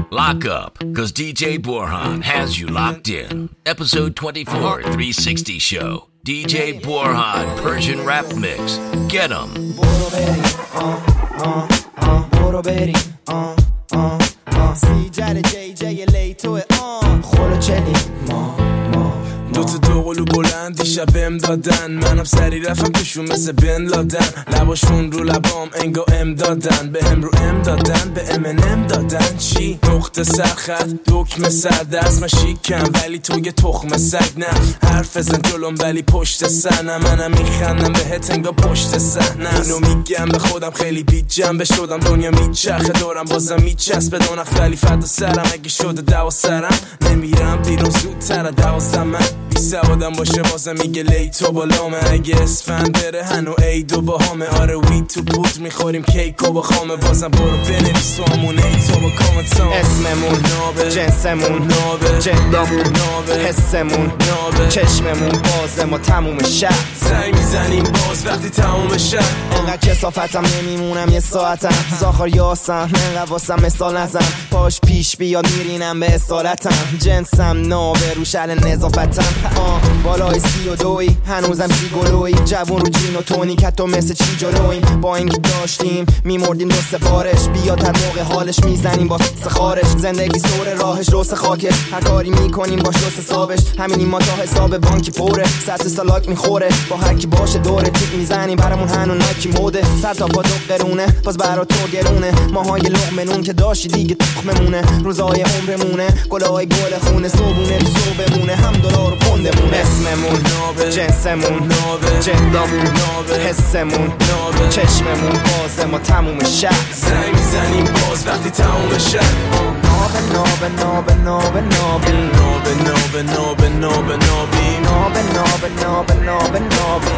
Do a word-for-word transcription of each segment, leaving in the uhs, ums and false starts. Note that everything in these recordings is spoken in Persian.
Lock up, cause D J Borhan has you locked in. Episode twenty-four, three sixty Show. D J Borhan, Persian Rap Mix. Get 'em. برو بریم آه آه آه برو بریم آه آه آه سیجر جی جی لیتوه آه خورو چلی ما ما دوتا دوقلو بلند دیشب ام دادن منم سری رفتم توشون مثل بن لادن لباشون رو لبام انگا ام دادن به هم رو ام دادن به ام ان ام دادن چی؟ نقطه سرخط دکمه سردست من شیکم ولی تو یه تخم سگ نه حرف بزن جلوم ولی پشت سنم منم میخندم بهت انگا پشت صحنه اینو میگم به خودم خیلی بی جنبه شدم دنیا میچرخه دورم بازم میچسبه دو نخت ولی فدا سرم اگه شده دوا سرم نمیرم بیرون زودتر دوازدم من بی سوادم باشه بازم میگه لیتو بالامه اگه اسفند بره هنو ایدو با همه آره وی تو بود میخوریم کیکو با خامه بازم برو بنویس تو همون ایتو با کامنتام اسممون نابه جنسمون نابه جندمون نابه حسمون نابه چشممون بازه ما تموم شب زنگ میزنیم باز وقتی تموم شب انقدر کسافتم نمیمونم یه ساعتم زاخار یاسم انقدر واسم مثال نزن پاش پیش بیاد میرینم به اصالتم جنسم نابه رو شل نظافتم آه بالای سی و دوی هنوزم چی گلوی جوون رو جین و تونی که تو مثل چی جلویم با اینکه داشتیم میمردیم دو سپارش بیاد هر موقع حالش میزنیم با خارش زندگی سور راهش روس خاکش هر کاری میکنیم باش روس حسابش همینی ما تا حساب بانکی پره سطح سالاک میخوره با هر کی باشه دوره تیک میزنیم برامون هنو ناکی موده سر تا پا دو قرونه باز برا تو گرونه ماهای لقمنون که داشتی دیگه تخممونه روزای عمرمونه گلای گل خونه صبونه تو بمونه هم دلار و پندمونه اسممون نابه جنسمون نابه جندمون نابه حسمون نابه چشممون بازه ما تموم شب زنگ میزنیم باز وقتی تموم شب نابه نابه نابه نابه نابه نابه نابه نابه نابه نابی نابه نابه نابه نابه نابه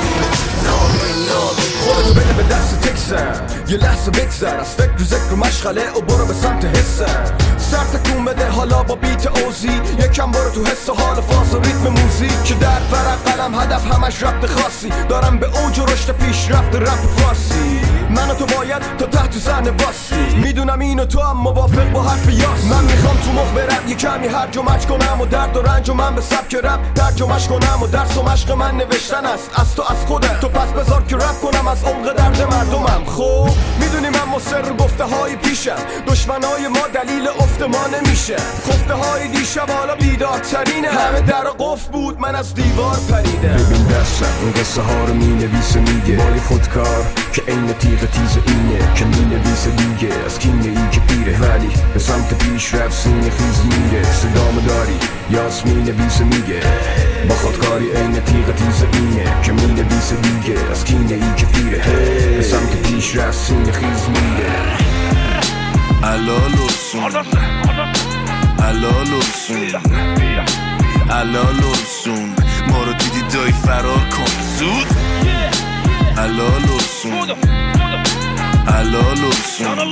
نابه نابه خودتو بده به دست تکسر یه لحظه بگذر از فکر و ذکر و مشغله و برو به سمت حسر سر تکون بده حالا با بیت اوزی یکم برو تو حس و حال فاز و ریتم موزیک که در ورق قلم هدف همش ربط خاصی دارم به اوج و رشد پیش رفت رپ فارسی من و تو باید تا تحت زن باسی میدونم این و تو هم موافق با حرف یاس من میخوام تو مخ برم یه کمی هرج و مج کنم و درد و رنج و من به سبک رپ ترجمهش کنم و درس و مشق من نوشتن است از تو از خودت تو پس بذار که رپ کنم از عمق درد مردمم خب میدونی من مصر گفته های پیشم دشمنای ما دلیل افت ما نمیشه خفته های دیشب حالا بیدارترینه همه در قفل بود من از دیوار پریدم ببین دستم اون قصه ها رو می نویسه میگه مای خودکار که این تیغ تیز اینه که می نویسه دیگه از کینه ای که پیره ولی به سمت پیش رفت سینه خیز میره صدامو داری یاس می نویسه میگه با خودکاری این تیغ تیز اینه که می نویسه دیگه از کینه ای که پیره به سمت پیش رفت سینه خیز میره علالوسون علالوسون علالوسون ما رو دیدی دای فرار کن زود علالوسون علالوسون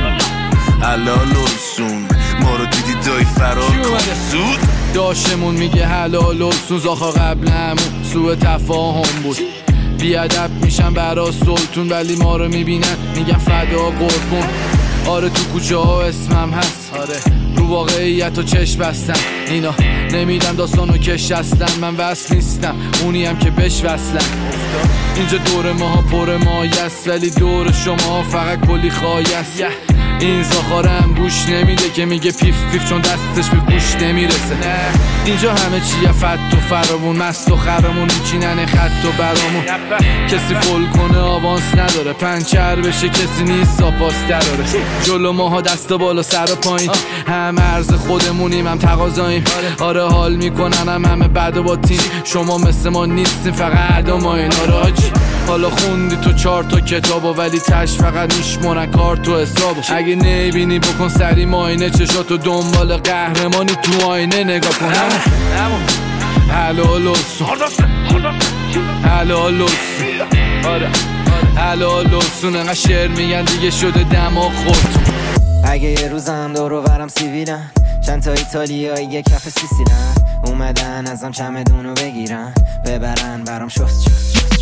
علالوسون ما رو دیدی دای فرار کن زود داشتمون میگه حلال و سوزاخا قبل همون سوء تفاهم بود بیادب میشن برا سلطون ولی ما رو میبینن میگن فدا قربون آره تو کوچه ها اسمم هست آره رو واقعیت و چشم بستم اینا نمیدم داستانو کش اصلا من وصل نیستم اونی هم که بش وصلن اینجا دور ماها پر مایست ولی دور شما فقط کلی خایست این زاخارم گوش نمیده که میگه پیف پیف چون دستش به گوش نمیرسه اینجا همه چیه فت و فرامون مست و خرامون میچینن خط و برامون کسی فول کنه آوانس نداره پنچر بشه کسی نیست ساپاس دراره جلو ماها دست بالا سر و پایین هم عرض خودمونیم هم تقاضاییم آره حال میکنن هم همه بد و با تیم شما مثل ما نیستیم فقط عدا ما اینا راجی حالا خوندی تو چهار تا کتابو ولی تش فقط میشمونن کار تو حسابو اگه نبینی بکن سری ماینه چشاتو دنبال قهرمانی تو آینه نگاه کن همون حلال و سون حلال و سون حلال و سون انقدر شعر میگن دیگه شده دماغ خورد اگه یه روزم دور و برم سیویلن چند تا ایتالیایی یه کف سیسیلن اومدن ازم چمدونو بگیرن ببرن برام شست شست شست شست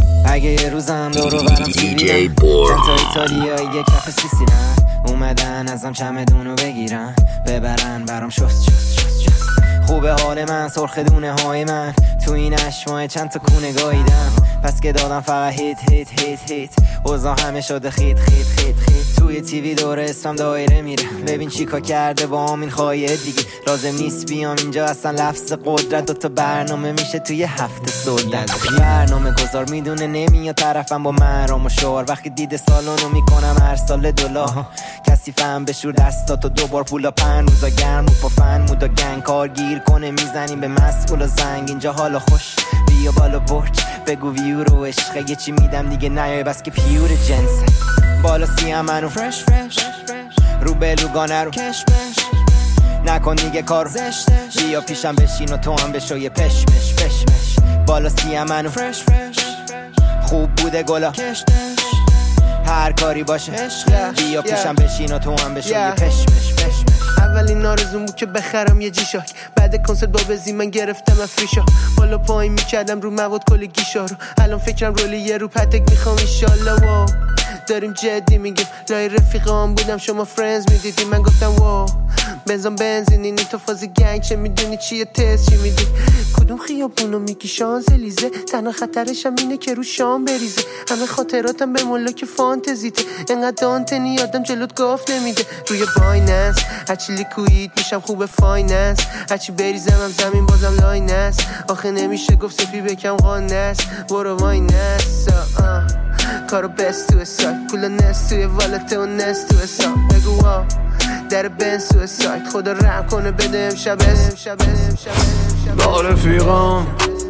اگه یه روزم دورو برم سیبیدم چند تا ایتالیایی یه کف سیسیلن اومدن ازم چمدونو بگیرن ببرن برام شست شست شست شست خوبه حال من سرخ دونه های من تو این اشمای چند تا کونه گاییدم پس که دادم فقط هیت هیت هیت هیت اوضاع همه شده خیت خیت خیت خیت توی تیوی دور اسمم دایره میره ببین چیکار کرده با همین خواهیه دیگه لازم نیست بیام اینجا اصلا لفظ قدرت دوتا برنامه میشه توی هفته سودت برنامه گذار میدونه نمیاد طرفم با مرام و شعار وقتی دیده سالونو میکنم هر سال دلار کسی فهم بشور دستاتو دوبار پولا پن روزا گرم رو پافن مودا گنگ کار گیر کنه میزنیم به مسئول و زنگ اینجا حالا خوش بیا بالا برج بگو ویو رو عشقه یه چی میدم دیگه نیای بس که پیور جنسه بالا سیم منو فرش فرش رو بلوگانه رو کش بش نکن دیگه کار زشتش بیا پیشم بشین و تو هم بشو یه پشمش پشمش بالا سیم منو فرش فرش خوب بوده گلا کشتش هر کاری باشه بیا پیشم بشین و تو هم بشو یه پشمش پشمش اولین آرزوم بود که بخرم یه جیشاک بعد کنسرت با بزی من گرفتم افریشا بالا پایین میکردم رو مواد کل گیشا رو الان فکرم رولی یه رو پتک میخوام ایشالله واو داریم جدی میگیم لای رفیقام بودم شما فرندز میدیدی من گفتم واو بنزان بنزین اینی تو فاز گنگ چه میدونی چیه تست چی میدی کدوم خیابونو میگی شانزلیزه تنها خطرشم اینه که رو شام بریزه همه خاطراتم به ملاک فانتزیته انقدر دانتنی آدم جلوت گفت نمیده روی بایننس هرچی لیکوید میشم خوب فایننس هرچی بریزم هم زمین بازم لاینس آخه نمیشه گفت سفی بکم قانس برو واینس کارو بست تو سایت پول نست توی والته و نست تو حساب بگو واو در بنز تو سایت خدا رحم کنه بده امشب امشب امشب با رفیقام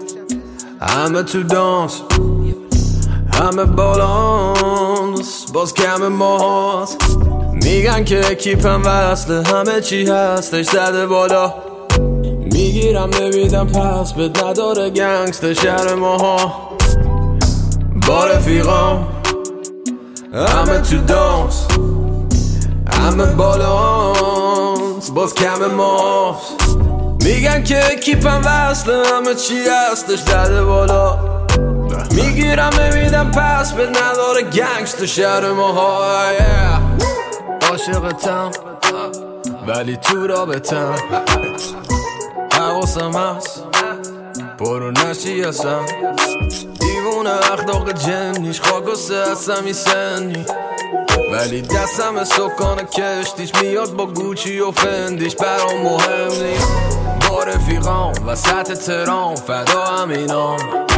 همه تو دانس همه بالانس باز کم ماست میگن که اکیپم وصله همه چی هستش زده بالا میگیرم نمیدم پس بد نداره گنگست شهر ماها با رفیقام همه تو دانس همه بالانس باز کم ماست میگن که اکیپم وصله همه چی هستش زده بالا میگیرم نمیدم پس به نداره گنگست شهر ماها عاشقتم ولی تو رابطم حواسم هست برو نشی هستم دیوونه اخلاق جنیش خاک و سه هستم سنی ولی دستم سکان کشتیش میاد با گوچی و فندیش برام مهم نیست با رفیقام وسط ترام فدا همینام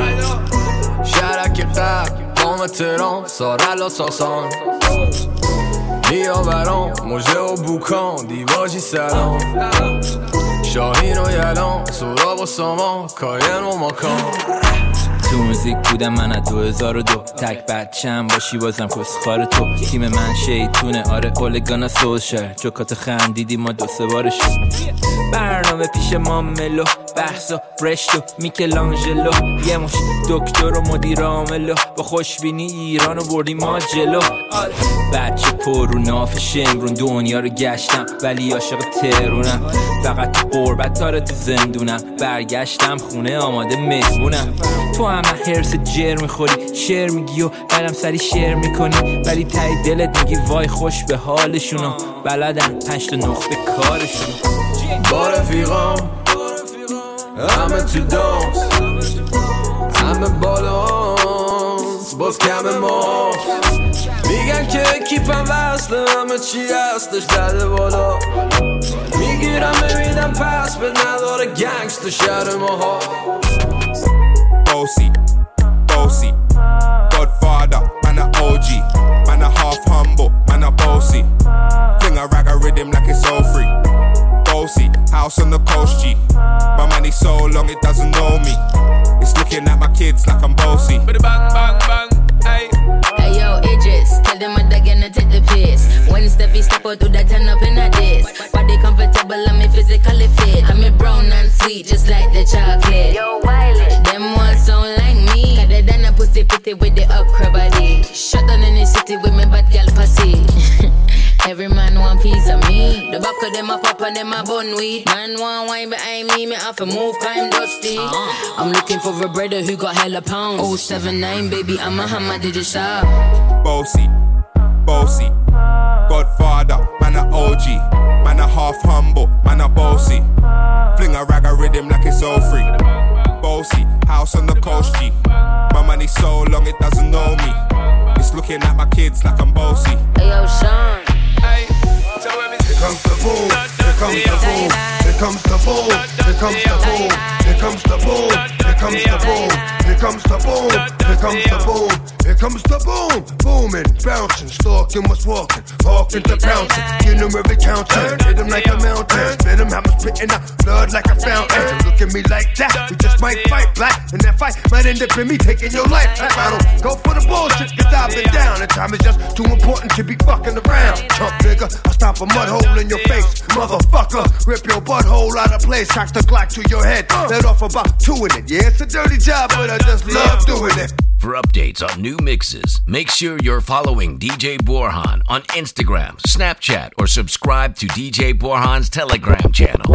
شرک قبل قام ترام سارلا ساسان بیا برام مجه و بوکان دیواجی سلام شاهین و یلان سوراب و سامان کاین و ماکان تو موزیک بودم من از دو هزار و دو تک بچم باشی بازم کسخار تو تیم من شیطونه آره اولگانا سوشل جوکات خندیدی ما دو سه بارشو برنامه پیش ما ملو بحث و برشت و میکلانجلو یه مش دکتر و مدیر عاملو با خوشبینی ایران رو بردی ما جلو آره بچه پر رو ناف شمرون دنیا رو گشتم ولی عاشق ترونم فقط تو قربت تاره تو زندونم برگشتم خونه آماده مهمونم تو همه هرس جر میخوری شعر میگی و برم سری شعر میکنی ولی تای دلت میگی وای خوش به حالشونو بلدن پنج تا نقطه کارشونو با رفیقام همه تو دانس همه بالانس باز کم ما میگن که اکیپم وصله همه چی هستش زده بالا میگیرم نمیدم پس به نداره گنگست شهر ماها Bossy, bossy, Godfather, man a O G, man a half humble, man a bossy. Fling a rag a rhythm like it's all free. Bossy, house on the coast G. My money so long it doesn't know me. It's looking at my kids like I'm bossy. Bang bang bang, hey. Hey yo, Idris, tell them what they're gonna take the piss. When Steffi step out to that turn up in a diss. Body comfortable, I'm physically fit. I'm brown and sweet, just like the chocolate. Yo, Wiley, them ones sound like me. Got it done a pussy pretty with the upper body. Shut down in the city with me bad gal pussy. Every man want piece of me. The back of them a pop and them a bun weed. Man want wine behind me, me have to move kind dusty. uh-huh. I'm looking for a brother who got hella pounds. oh seven nine baby, I'm a hammer, did you shop? Bossy, bossy, Godfather, man a O G. Man a half humble, man a bossy. Fling a rag a rhythm like it's all free. Bossy, house on the coast G. My money so long it doesn't know me. It's looking at my kids like I'm bossy. Hey yo Sean, hey, here comes the boom, here comes the boom, here comes the boom, here comes the boom, here comes the boom, here comes the boom, here comes the boom, here comes the boom, here comes the boom, booming, bouncing, stalking what's walking, walking to pouncing, you know every counting, hit him like a mountain, spit him how I'm spitting out blood like a fountain. Look at me like that, we just might fight black, and that fight might end up in me taking your life. I don't go for the bullshit, cause I've been down, and time is just too important to be fucking around. Chump nigga, I'll stop a mud hole in your face, motherfucker, rip your butthole out of place, cock the Glock to your head, let off about two in it. Yeah, it's a dirty job, but I just love doing it. For updates on new mixes, make sure you're following D J Borhan on Instagram, Snapchat, or subscribe to D J Borhan's Telegram channel.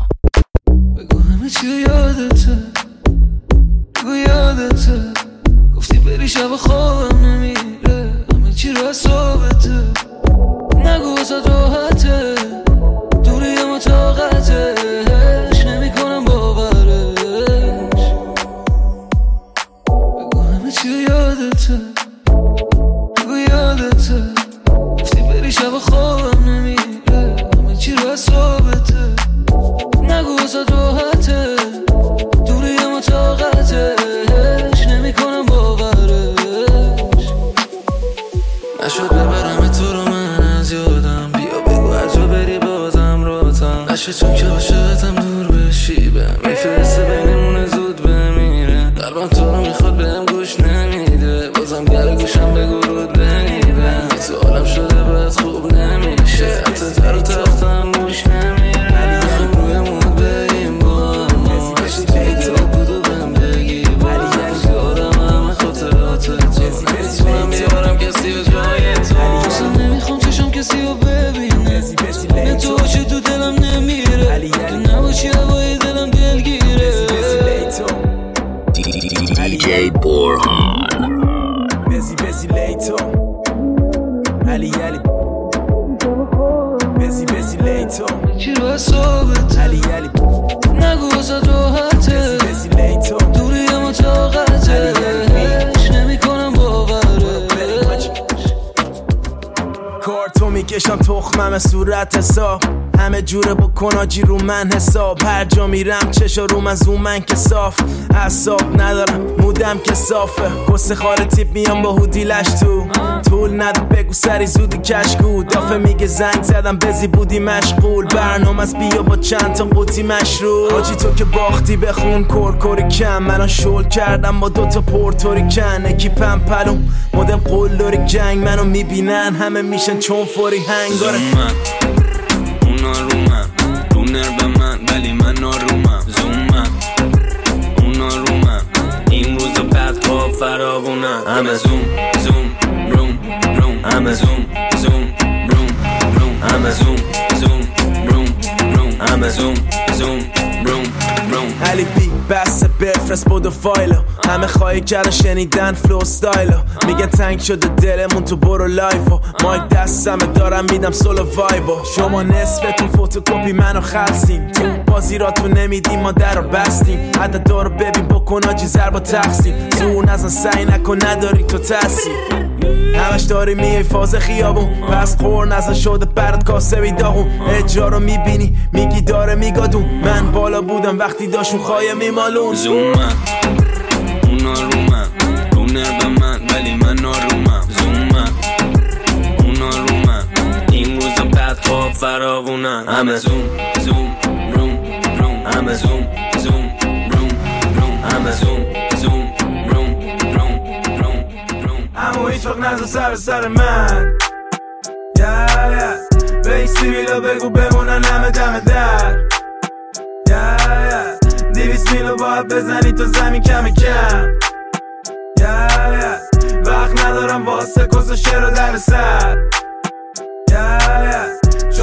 چون که عاشقتم دور بشی بهم میفرسته بینمونه زود بمیره قلبم تو رو میخواد بهم گوش نمیده بازم گر گوشم بگو رود بمیره تو عالم شده باید خوب نمیشه حتی تر و تختم گوش نمیره میخوام روی مود بریم با اما هشتی توی دل بود و بهم بگی با یارم همه خاطرات تو نمیتونم بیارم کسی و جای تو اصلا نمیخوام چشم کسی رو ببینه نه تو چه تو دلم نمیره تو نباشی هوای دلم دلگیره دی جی Borhan بزی بزی لیتو علی علی بزی بزی لیتو چی رو حسابت علی علی نگو واسه راحته بزی بزی لیتو دوری اما طاقته نمی کنم باوره کارتو میکشم تخمم صورت حساب همه جوره بکن آجی رو من حساب هر جا میرم چشا رو من زوم من که صاف اعصاب ندارم مودم که صافه کس خاره تیپ میام با هودیلش تو طول نده بگو سری زودی کشکو دافه میگه زنگ زدم بزی بودی مشغول برنامه از بیا با چند تا قوطی مشروب آجی تو که باختی بخون کرکوری کم منو شل کردم با دوتا پورتوریکن اکیپم پلوم مدم قلدوری جنگ منو میبینن همه میشن چون فوری هنگاره اونا رو من رو نر به من ولی من آرومم زومم اونا رو من این روزا بعد خواب فراغونم همه زوم زوم روم روم همه زوم زوم روم روم همه زوم زوم روم روم همه زوم زوم روم روم علی بی بس بفرست بود و فایلو همه خواهی کردن شنیدن فلو ستایلو میگن تنگ شده دلمون تو برو لایفو مایک دستمه دارم میدم سولو وایبو شما نصفتون فوتوکوپی منو خلصین تو بازی را تو نمیدیم ما در رو بستیم عدد دارو ببین بکن آجی زر با تقسیم زور نزن سعی نکن نداری تو تاثیر همش داری میای فاز خیابون پس خور نزن شده برات کاسه بیداغون اجرا رو میبینی میگی داره میگادون من بالا بودم وقتی داشون خواهی میمالون زومم اونا رو من رو نر به من ولی من آرومم زومم اونا رو من این روزا بعد خواب فراغونم همه زوم زوم روم روم همه زوم زوم روم روم همه زوم زوم روم روم روم روم اما هیچ وقت نزا سر سر من yeah, yeah. به این سیبیلا بگو بمونن همه دم در yeah, yeah. دیویس میلو باید بزنی تو زمین کم کم yeah, yeah. وقت ندارم واسه کس و شعر و در سر yeah, yeah.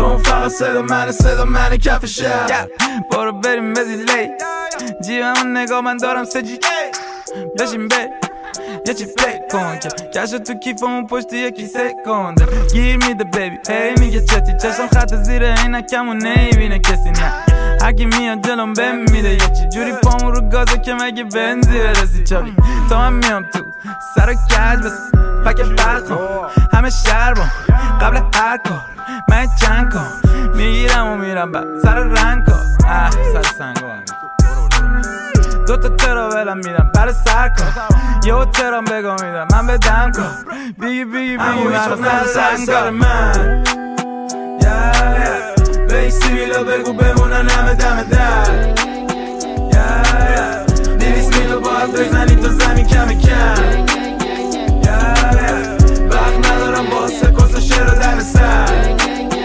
چون فقط صدا منه صدا منه کف شهر. برو بریم بزیلی جیبمون نگاه من دارم سجی بشین بی یه چی فکر کن که کشت تو کیفمون پشت یکی سکنده گیر میده بیبی هی میگه چتی چشم خط زیر عینکمو نمیبینه کسی نه هرکی میاد جلوم بهم میده یه چی جوری پامون رو گازه که مگه بنزی برسی چابی تا من میام تو سر و کج بس فکر برخون همه شهر بام قبل هر کار من چند کن میگیرم و میرم بعد سر رنگ کن اه سر سنگو دو تا تراولم میرم برای سر کن یه ترام بگو میدم من به دم کن بیگی بیگی بیگی من سر سر من به این سیویلا بگو بمونن همه دم در دیویس میلو باید بزنی تا زمین کم کم وقت ندارم باسه کس شعر و دم سر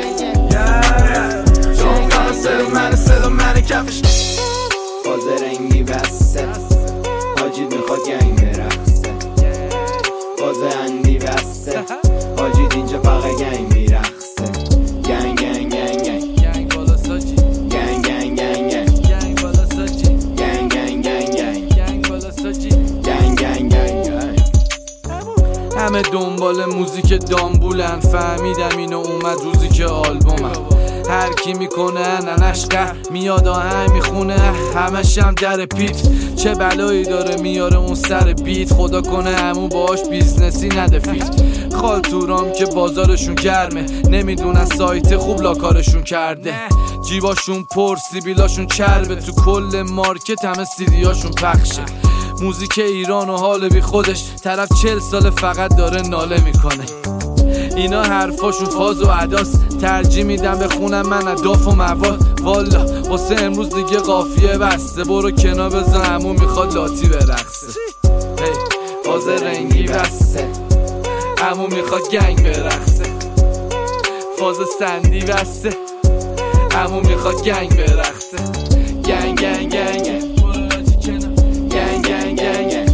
چون فقط صدا منه صدا منه کفش باز رنگی بسته حاجید میخواد گنگ برخصه باز اندی بسته حاجید اینجا فقط گنگ میرخصه گنگ گنگ گنگ گنگ گنگ بالا ساجی گنگ گنگ گنگ گنگ گنگ بالا ساجی گنگ گنگ گنگ گنگ گنگ بالا ساجی گنگ گنگ گنگ گنگ. همه دنبال موزیک دامبولن فهمیدم اینو اومد روزی که آلبومم هر کی میکنه ننش قه میاد آهنگ میخونه همش هم در پیت چه بلایی داره میاره اون سر بیت خدا کنه همون باش بیزنسی نده فیت خالتورام که بازارشون گرمه نمیدونن سایت خوب لاکارشون کرده جیباشون پر سیبیلاشون چربه تو کل مارکت همه سیدیاشون پخشه موزیک ایران و حال بی خودش طرف چل سال فقط داره ناله میکنه اینا حرفاشون فاز و عداس ترجیح میدم بخونم من اداف و مواد والا واسه امروز دیگه قافیه بسته برو کنار بزن همون میخواد لاتی برقصه هی فاز رنگی بسته همون میخواد گنگ برقصه فاز سندی بسته همون میخواد گنگ برقصه گنگ گنگ گنگ گنگ گنگ گنگ گنگ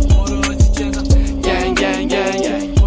گنگ گنگ گنگ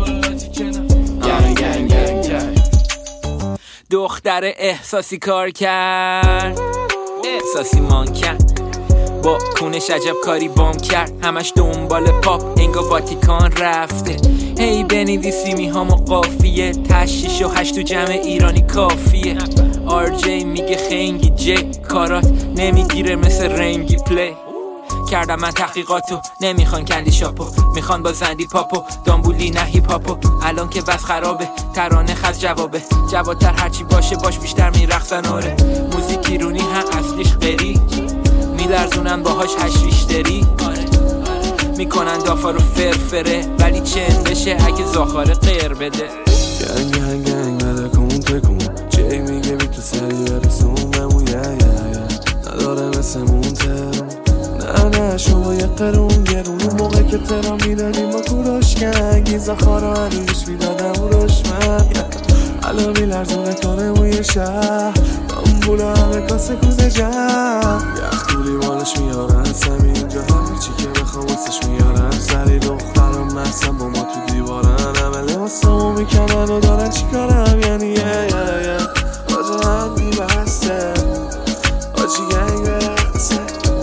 دختر احساسی کار کرد احساسی مان کرد با کونش عجب کاری بام کرد همش دنبال پاپ انگا واتیکان رفته هی بنویسی میهام و قافیه تشیش و هشت تو جمع ایرانی کافیه آر جی میگه خنگی جی کارات نمیگیره مثل رنگی پلی کردم من تحقیقاتو نمیخوان کندی شاپو میخوان با زندی پاپو دامبولی نه هیپ هاپو الان که بس خرابه ترانه خز جوابه جوادتر هرچی باشه باش بیشتر میرقصن آره موزیک ایرونی هم اصلیش قری میلرزونن باهاش هشریشتری آره میکنن دافا رو فرفره ولی چند بشه اگه زاخاره غیر بده گنگ گنگ گنگ بده کمون تکمون جی میگه بی تو سری برسون بمون یه یه یه نداره مثل مونترون نه نه شما یه قرون گرون اون موقع که ترام میدادیم با کوراش کنگی زخارا هنوش میدادم و روش من الان میلرزونه کنه موی شهر دامبولا همه کاسه کوزه جمع یخ تولی بالش میارن سمی اینجا همه چی که بخوام واسش میارن سری دخترم محسن با ما تو دیوارن همه لباسمو میکنن و دارن چی کارم یعنی یه یه یه آجا هنگی بسته آجی گنگ برسه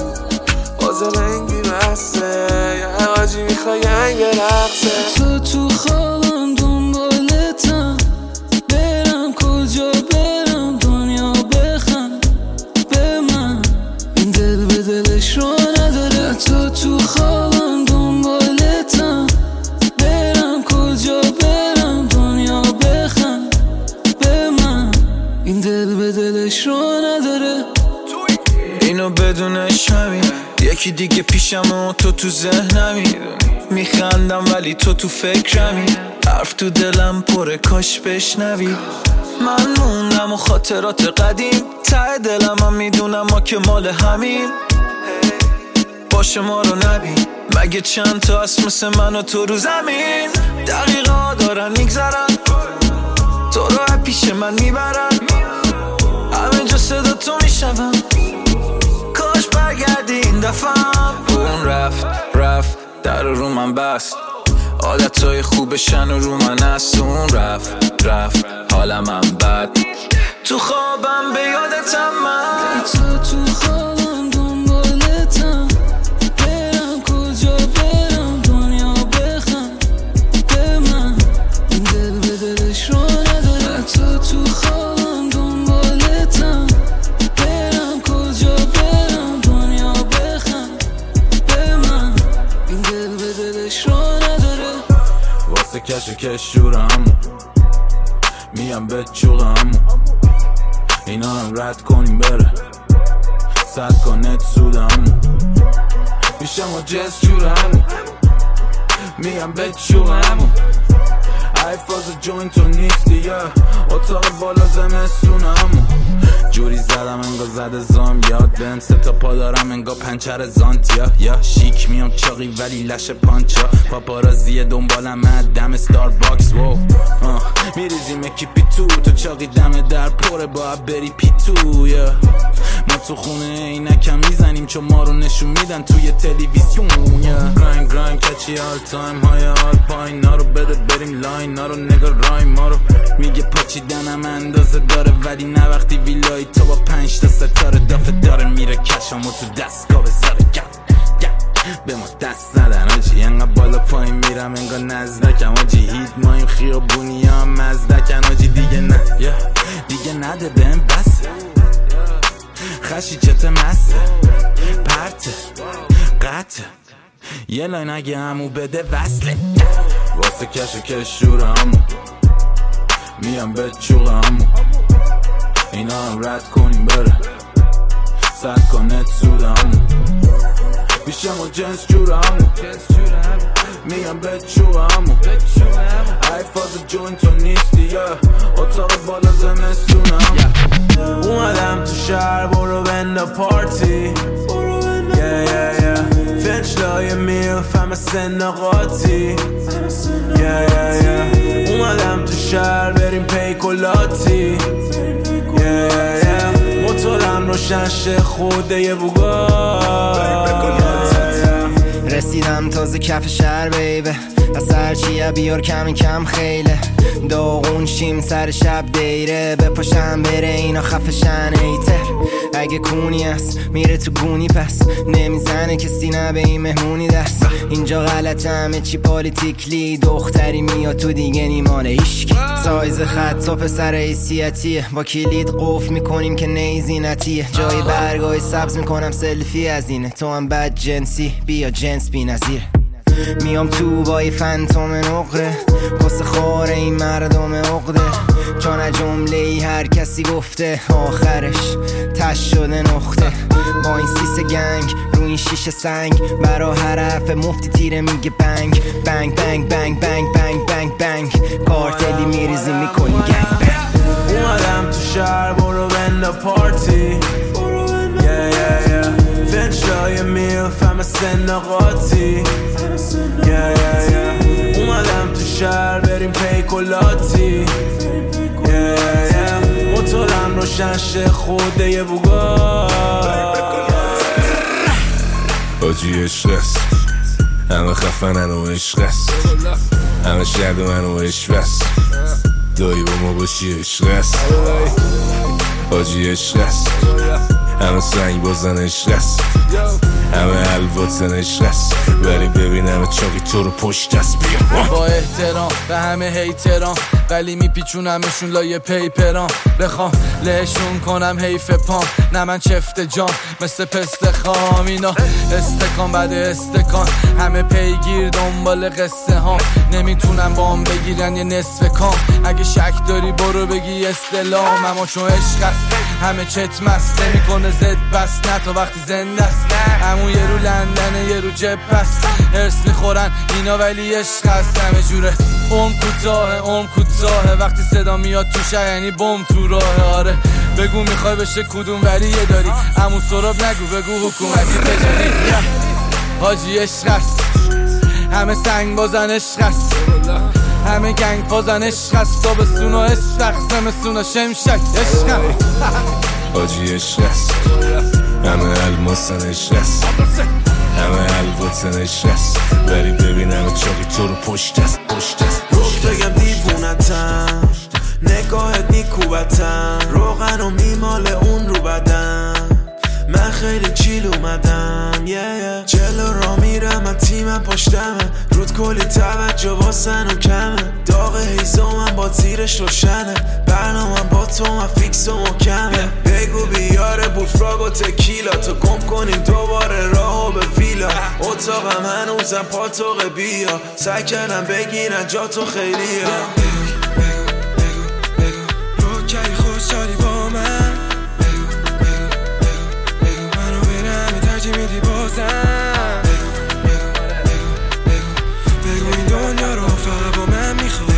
باز رنگی بسته یه آجی میخوای گنگ برقصه تو تو خوابم دنبالتم برم کجا برم دنیا بخم به من این دل به دلش رو نداره تو تو خوابم دنبالتم برم کجا برم دنیا بخم به من این دل به دلش رو نداره اینو بدونش همین یکی دیگه پیشم و تو تو ذهنمی میخندم ولی تو تو فکرمی حرف تو دلم پره کاش بشنوی من موندم و خاطرات قدیم ته دلم هم میدونم ما که مال همین باشه ما رو نبین مگه چند تا هست مثل من و تو رو زمین دقیقا دارن میگذرن تو رو پیش من میبرن همه جا صدا تو میشنم کاش برگردی این دفعم اون رفت رفت در رو من بست عادتهای خوبشن و رو من است اون رفت رفت حالم هم بد تو خوابم به یادتم من تو تو خوابم دنبالتم برم کجا برم دنیا بخم به من این دل به دلش رو نداره تو تو خوابم دنبالتم برم کجا برم دنیا بخم به من این دل به دلش رو نداره واسه کش کش شورم میام به چوغم اینا هم رد کنیم بره صد کنت سودم میشم و جز جورم میام به چوغم ای فاز جوین تو نیستی یا اتاق بالا زمستونم جوری زدم انگا زده زام یاد بهم سه تا پا دارم انگا پنچر زانتیا یا شیک میام چاقی ولی لش پانچا پاپارازی دنبالم دم استارباکس وو میریزیم اکی پی تو تو چاقی دم در پره باید بری پی تو یا ما تو خونه اینکم میزنیم چون ما رو نشون میدن توی تلویزیون گرایم گرایم کچی آل تایم های آل پاین نا رو بده بریم لاین نا رو نگاه رایم ما رو میگه پاچیدنم اندازه داره ولی نه وقتی ویلای تو با پنج تا ستاره دافه داره میره کشمو تو دستگاه بذاره گم گم به ما دست ندن آجی انقدر بالا پایین میرم انگار نزدکم آجی هیت مایم خیابونی هم مزدکن آجی دیگه نه دیگه نده بهم بسه خشی چته مسته پرته قطه یه لاین اگه همو بده وصله واسه کش و کش شورم میام به چوغم اینا هم رد کنیم بره صد کنت سودم بیشم و جنس جورم میام به چوغم ای فاز جوین تو نیستی یا اتاق بالا زمستونم اومدم تو شهر برو بنده پارتی yeah, yeah, yeah. فنچ لای میلف همه سن قاطی yeah, yeah, yeah. اومدم تو شهر بریم پیکولاتی yeah, yeah, yeah. موتورم روشن شه خوده یه بوگا رسیدم تازه کف شهر بیبه از هرچیه بیار کمی کم خیله داغون شیم سر شب دیره بپاشم بره اینا خفشن ایتر اگه کونی هست میره تو گونی پس نمیزنه کسی نه به این مهمونی دست اینجا غلط همه چی پالیتیکلی دختری میاد تو دیگه نیمانه ایشکی سایز خط و پسر حیثیتیه با کلید قفل میکنیم که نیزینتیه جای برگای سبز میکنم سلفی از اینه تو هم بد جنسی بیا جنس بی نظیره میام تو با یه فنتوم نقره کس خاره این مردم عقده چون از جمله ای هر کسی گفته آخرش تش شده نقطه با این سیس گنگ رو این شیشه سنگ برا هر حرف مفتی تیره میگه بنگ بنگ بنگ بنگ بنگ بنگ بنگ بنگ کارتلی میریزی میکنی گنگ بنگ اومدم تو شهر برو بنده پارتی yeah, yeah, yeah. فنچ لای میلف همه سن قاطی yeah, yeah, yeah. اومدم تو شهر بریم پیکولاتی yeah, yeah, yeah. موتورم روشن شه خوده یه بوگا آجی عشق است همه خفنن و عشق است همه شرد من و عشق است دایی با ما باشی عشق است آجی عشق است همه سنگ بازن عشق است همه الواتن عشق است ولی ببینم چاقی تو رو پشت دست بیا با احترام به همه هیتران ولی میپیچونمشون لایه پیپران بخوام لهشون کنم حیف پام نه من چفت جام مثل پست خام اینا استکان بعد استکان همه پیگیر دنبال قصه ها نمیتونم بام بگیرن یه نصف کام اگه شک داری برو بگی استلام اما چون عشق است همه چت مست نمیکنه زد بس نه تا وقتی زنده است همون یه رو لندنه یه رو جب است هرس میخورن اینا ولی عشق است همه جوره اون کوتاه اون کوتاه وقتی صدا میاد تو شهر یعنی بم تو راه آره بگو میخوای بشه کدوم ولی یه داری همون سراب نگو بگو حکومتی تجاری حاجی عشق است همه سنگ بازن عشق است همه گنگ فازن عشق است تابستون و استخ زمستون و شمشک عشق حاجی عشق است همه الماسن عشق است همه الواتن عشق است ولی ببینم چاقی تو رو پشت است پشت است روش بگم دیوونتم نگاهت نیکوبتم روغن و میمال اون رو بدم من خیلی چیل اومدم yeah, yeah. جلو را میرم من تیمم پشتمه رود کلی توجه واسن و کمه داغ هیزومم با تیرش روشنه برنامه با تو من فیکس و محکمه بگو بیاره بوفراگ و تکیلا تو گم کنیم دوباره راهو به ویلا اتاقم هنوزم پاتوق بیا سعی کردم بگیرن جا تو خیلیه بگو بگو بگو بگو رو کی خوشحالی با من میدی بازم بگو بگو بگو این دنیا رو فقط با من میخوای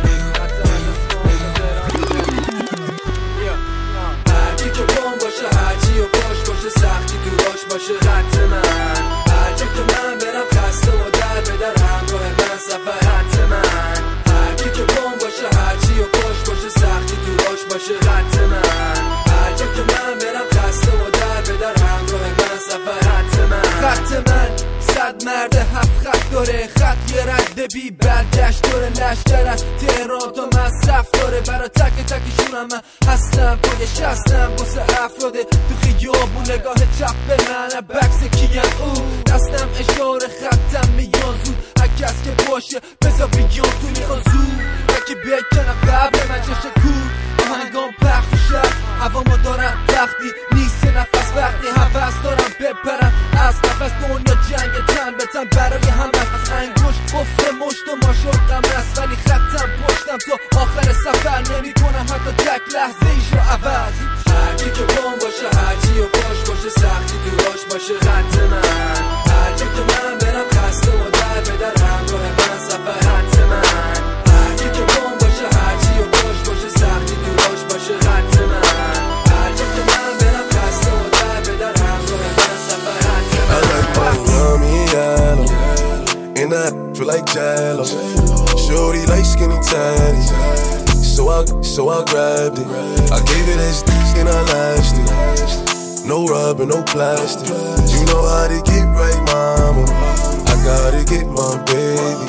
هرچی که بام باشه هرچی و باش باشه سختی تو باش باشه خط من هرچی که من برم خسته و در به در همراه من سفر خط من هرچی که بام باشه هرچی و باش باشه سختی تو باش باشه خط من هرچی که من برم خسته و در به در همراه من سفر خط من صد مرد هفت خط داره خط یه رد بی برگشت داره نشتر از تهران تا مصرف داره برا تک تکشونم من هستم پای شستم واسه افراده تو خیابون نگاه چپ به من بکس کیم او دستم اشاره خطم میان زود هر کس که باشه بزا بیان تو میخوان زود هرکی بکنم قبل من چشه کور آهنگام پخت شد هوا ما دارم وقتی نیست نفس وقتی حفظ دارم بپرم از نفس دنیا جنگ تن به تن برای هم از انگوش قفل مشت و ما شدم است ولی خطم پشتم تا آخر سفر نمی کنم حتی تک لحظه ایش رو عوض هرکی که بام باشه هرچی و باش باشه سختی تو راش باشه خط من هرکی که من برم خسته و در به در همراه من سفر خط من هرکی که بام باشه هرچی و باش باشه سختی تو راش باشه خط من هرکی که من برم خسته و در به در همراه من سفر خط من I like my yummy yellow and I feel like jello shorty like skinny tatties so I, so I grabbed it I gave it this and I lashed it no rubber, no plastic you know how to get right mama I gotta get my baby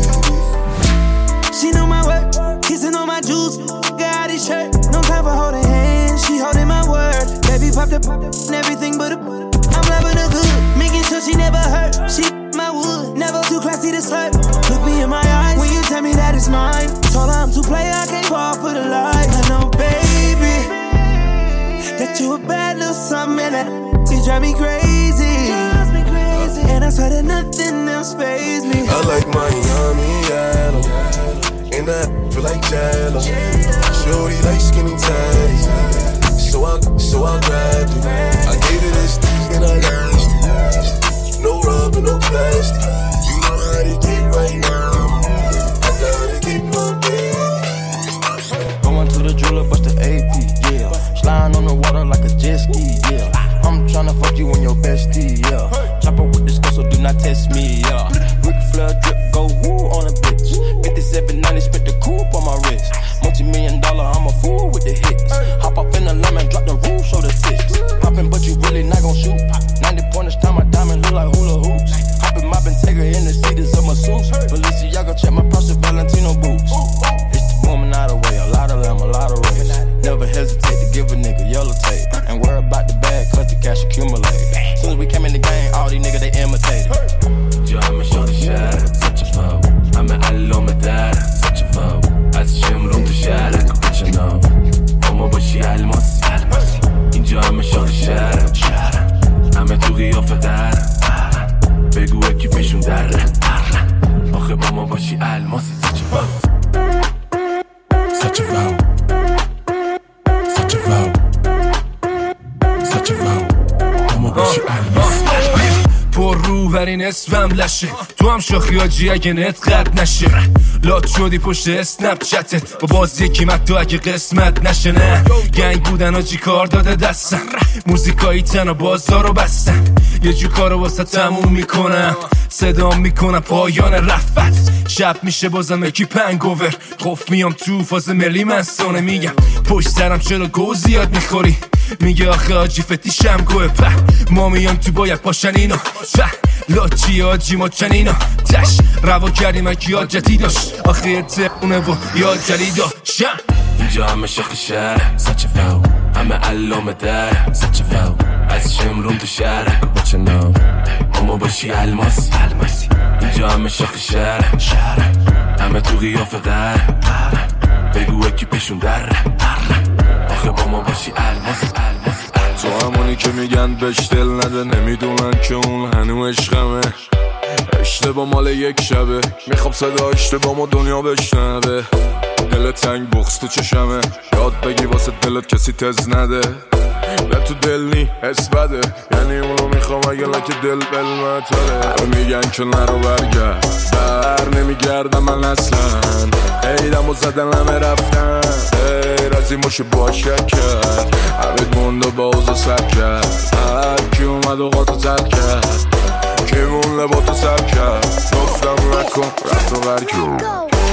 she know my work, kissing on my juice got his shirt, no time for holding hands she holding my word baby pop the and everything but a I'm loving her good, making sure she never hurt she my wood, never too classy to slurp look me in my eyes, when you tell me that it's mine told her I'm too play, I can't fall for the lies I know baby that you a bad little something and that you drive me crazy and I swear that nothing else fazes me I like my yummy yellow and I feel like jello shorty like skinny tatties so I, so I grabbed it I gave it this and I lashed it no rubber, no plastic you know how to get right now I gotta get my baby going to the jeweler, bust the A P, yeah sliding on the water like a jet ski, yeah I'm tryna fuck you and your bestie, yeah chopper with the skull, so do not test me, yeah Ric Flair drip, go woo on a bitch fifty-seven ninety, spent the coupe on my wrist multi-million dollar, I'm a fool with the hits hop up in the lemon, drop the roof, show the tits poppin', but you really not gon' shoot ninety pointers, time my diamond look like hula hoops hoppin', moppin', take her in the seats of my suits Balenciaga, check my purse, Valentino boots it's the woman out of way, a lot of them, a lot of race never hesitate to give a nigga yellow tape ain't worry about the bag, cause the cash accumulate soon as we came in the game, all these niggas, they imitated جو همه شاد شهر such a flow همه علامه در such a flow از شمرون تو شهرک بچنا اما باشی الماسی اینجا همه شاد شهر همه تو قیافه در بگو اکی بهشون در آخه با ما باشی الماسی such a flow such a flow such a flow such a flow اما باشی الماسی پر رو برین اسمم لشه تو هم شاخی آجی اگه نت قد نشه لات شدی پشت اسنپ چتت با باز یکی مد تو اگه قسمت نشه نه گنگ بودن آجی کار داده دستم موزیکایی تن و بازارو بستم یه جو کارو واسه تموم میکنم صدام میکنم پایان رفت شب میشه بازم اکی پنگوور خوف میام تو فاز ملی من سانه میگم پشت سرم چرا گو زیاد میخوری میگه آخه آجی فتیشم گوه په ما میام تو باید پاشن اینا په لاچی آجی ما چنینا تش روا کردیم اکی یاد جدی داشت آخه تقونه و یاد جلی داشتم اینجا همه شاخ شهر سچ فو همه علامه در سچ فو از شمرون تو شهر بچه نو اما باشی الماسی اینجا همه شاخ شهر همه تو قیافه در بگو اکی پیشون در آخه با ما باشی الماسی تو همونی که میگن بهش دل نده نمیدونن که اون هنو عشقمه اشتباه مال یک شبه میخوام صدا اشتباه ما دنیا بشنوه دل تنگ بغز تو چشمه یاد بگی واسه دلت کسی تز نده نه تو دل نی حس بده یعنی اونو میخوام اگه لکه دل بلمتره میگن که نرو برگرد بر نمیگردم من اصلا ایدم و زدن همه رفتن ای رزی مشه باشک کرد همه گنده با اوزا سر کرد هر کی اومد و قاطو تر کرد کی مونده با تو سر کرد گفتم نکن رفت و بر کرد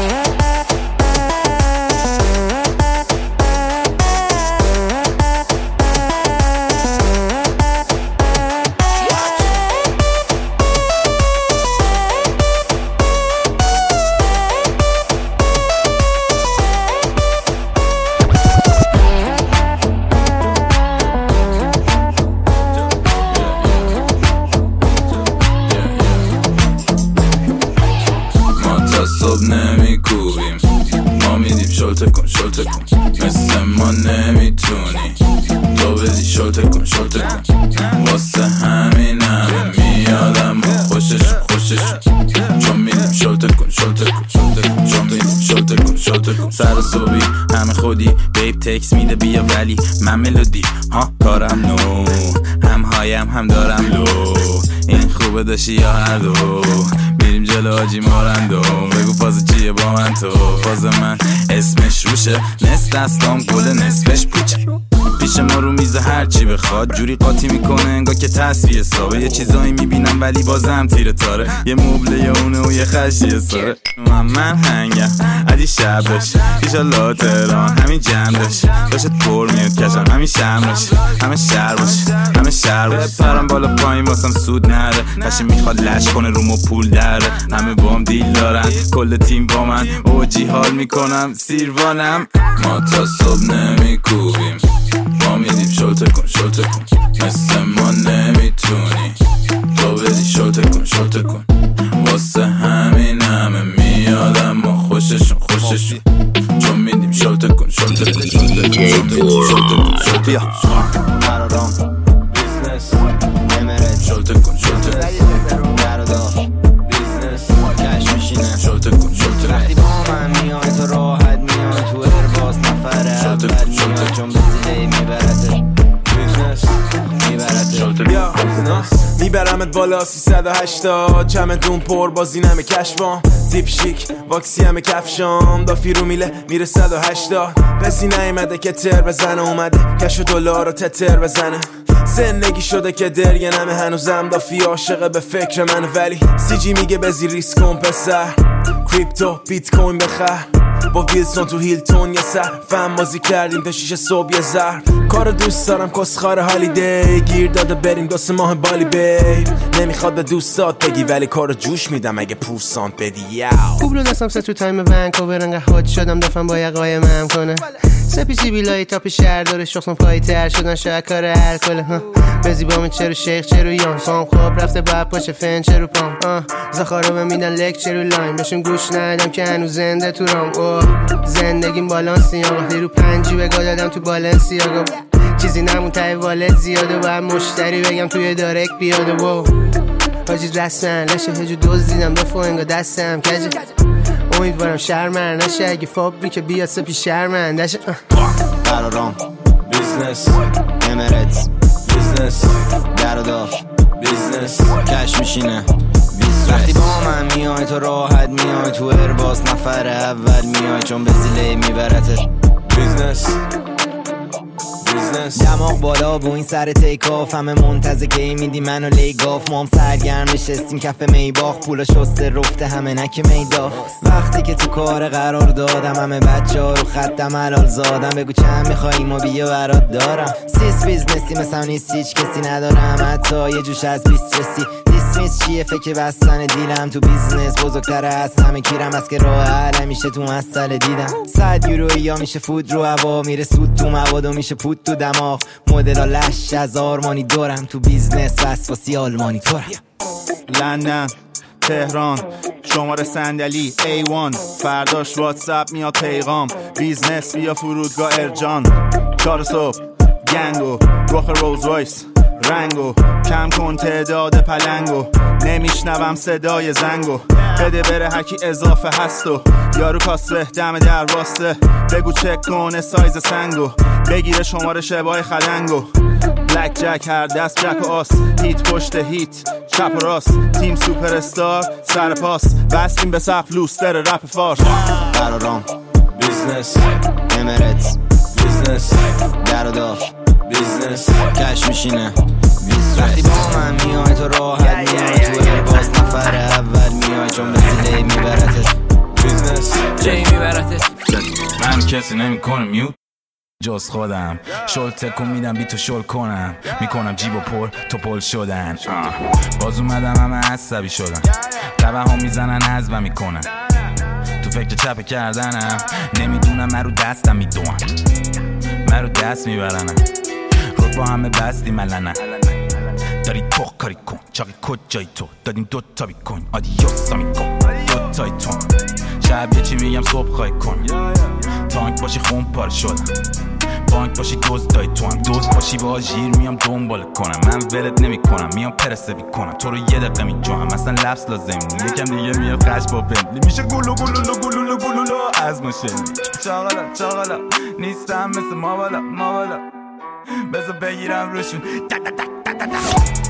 نمی کوبیم ما میدیم شلته کن شلته کن مثل ما نمیتونی تو بدی شلته کن شلته کن واسه همین همه میادم و خوششون خوششون چون میدیم شلته کن شلته کن شلته کن چون میدیم شلته کن شلته کن سر صبحی همه خودی بیب تکس میده بیا ولی من ملودی ها کارم نو هم هایم هم دارم لو این خوبه داشتی یا هر دو میریم جلو آجی مارندوم بگو فاز چیه با من تو فاز من اسمش روشه نصف دستام گل نصفش پوچه پیش ما رو میزه هر چی بخواد جوری قاطی میکنه انگار که تصفیه صابه یه چیزایی میبینم ولی بازم تیره تاره یه مبله یه اونه و یه خشیه ساره من من هنگم عدی شبش ایشالله تهران همین جمعش داشت پر میاد کشم همین شمرش همه شهر باش همه شهر باش پرم بالا پایین واسم سود نره قشن میخواد لش کنه رومو پول داره همه بام دیل دارن کل تیم با من اوجی حال میکنم سیروانم ما تا صبح نمیکوبیم ما میدیم شلته کن شلته کن مثل ما نمیتونی تو بدی شلته کن شلته کن واسه همین همه میادم و خوششون خوششون چون میدیم شلته کن شلته کن شلته کن شلته کن شلته کن شلته کن شلته کن وقتی با من میای تو راحت میای تو ارباز نفر اول میای چون بزیده میبرده میبرمت بالا سیصد و هشتاد چمدون پر بازی نمه کشفام زیپ شیک واکسی همه کفشام دافی رو میله میره صد و هشتاد پسی نیمده که تر بزنه اومده کش و دلار رو تتر بزنه زندگی شده که درگه نمه هنوزم دافی عاشقه به فکر من ولی سی جی میگه بزی ریسک کن پسر کریپتو بیت کوین بخر با ویلسون تو هیلتون یه سر فهم بازی کردیم تا شیش صبح یه زهر کار دوست دارم کسخار هالیدی گیر داده بریم دو سه ماه بالی بیب نمیخواد به دوستات بگی ولی کارو جوش میدم اگه پورسانت بدی یاو خوب رو دستم سه تو تایم ونکوور انقدر هات شدم دفعم با یقای مم کنه سپیسی بیلایی تاپی شهر داره شخصم پایی تر شدن شاید کار الکله بزی با من چرو شیخ چرو یان پام خواب رفته باید پاشه فن چرو پام زخارا بمیدن لک چرو لاین بهشون گوش ندم که هنوز زنده تو رام زندگیم بالانسی آقا دیرو پنجی بگاه دادم تو بالانسی آقا چیزی نمون تای والت زیاده باید مشتری بگم توی دارک بیاده و حاجی رسمن لشه هجو دوز دیدم دفعه انگا دستم کجه امیدوارم شرمن نشه اگه فابریک بیاد سپی شرمن نشه قرارام بیزنس امارات بیزنس در و داف بیزنس کش میشینه وقتی با من میای تو راحت میای تو ارباز نفر اول میای چون به زیله میبرته بیزنس دماغ بالا و این سر تیک آف، همه منتظر کی میدی منو لیگاف. ما هم سرگرم نشستیم کف میباخ، پولا شسته رفته همه نک میداخ. وقتی که تو کار قرار دادم همه بچه ها رو خطم حلال زادم. بگو چند میخوایی ما بیا برات دارم. سیس بیزنسی مثلا نیست هیچ کسی ندارم، حتی یه جوش از بیست رسی. دیسمیس چیه فکر بستن دیلم تو بیزنس بزرگتره از همه کیرم. از که راه حل میشه تو مسئله دیدم. صد یورو یا میشه فود رو هوا، میره سود تو مواد و میشه پود تو دماغ. مدل لش از آرمانی دورم تو بیزنس وسواسی آلمانی تورم. لندن تهران شماره صندلی ای وان، فرداش واتساپ میاد پیغام بیزنس بیا فرودگاه ارجان. چهار صبح گنگو رخ روز رایس رنگو، کم کن تعداد پلنگو، نمیشنوم صدای زنگو. بده بره هکی اضافه هستو، یارو کاسه دم در واسطه. بگو چک کنه سایز سنگو، بگیره شماره شبای خلنگو. بلک جک هر دست جک و آس، هیت پشت هیت چپ و راست. تیم سوپر استار سر پاس، بستیم به سقف لوستر رپ فارس. قرارام بیزنس امارات بیزنس در و داف بیزنس کش میشینه. وقتی با من میای تو راحت میای، تو ایرباز نفر اول میای، چون به زیله میبرتت بیزنس جای میبرتت. من کسی نمیکنه میوت جز خودم، شل تکون میدم بی تو شل کنم، میکنم جیب و پر تو پل شدن. آه. باز اومدم همه عصبی شدن، تبه ها میزنن حذف میکنن، تو فکر چپ کردنم، نمیدونم من رو دستم میدونم، من رو دست میبرنم، رود با همه بستی ملنه. داری تو کاری کن چاقی کجایی تو، دادیم دو تا بیکن آدیوسا میکن دو تای تون. شب یه چی میگم صبح خواهی کن، تانک باشی خون پار شدم، بانک باشی دوز دای تو هم دوز باشی با جیر میام دنبال کنم. من ولت نمی کنم میام پرسه بی کنم، تو رو یه دقیقه می جوام مثلا لفظ لازم نی، یکم دیگه میاد خش با بندلی میشه گلو گلولو گلولو گلولو از ماشین. چاقالا چاقالا نیستم مثل ما بالا ما بالا، بذار بگیرم روشون تک تک تک تک تک.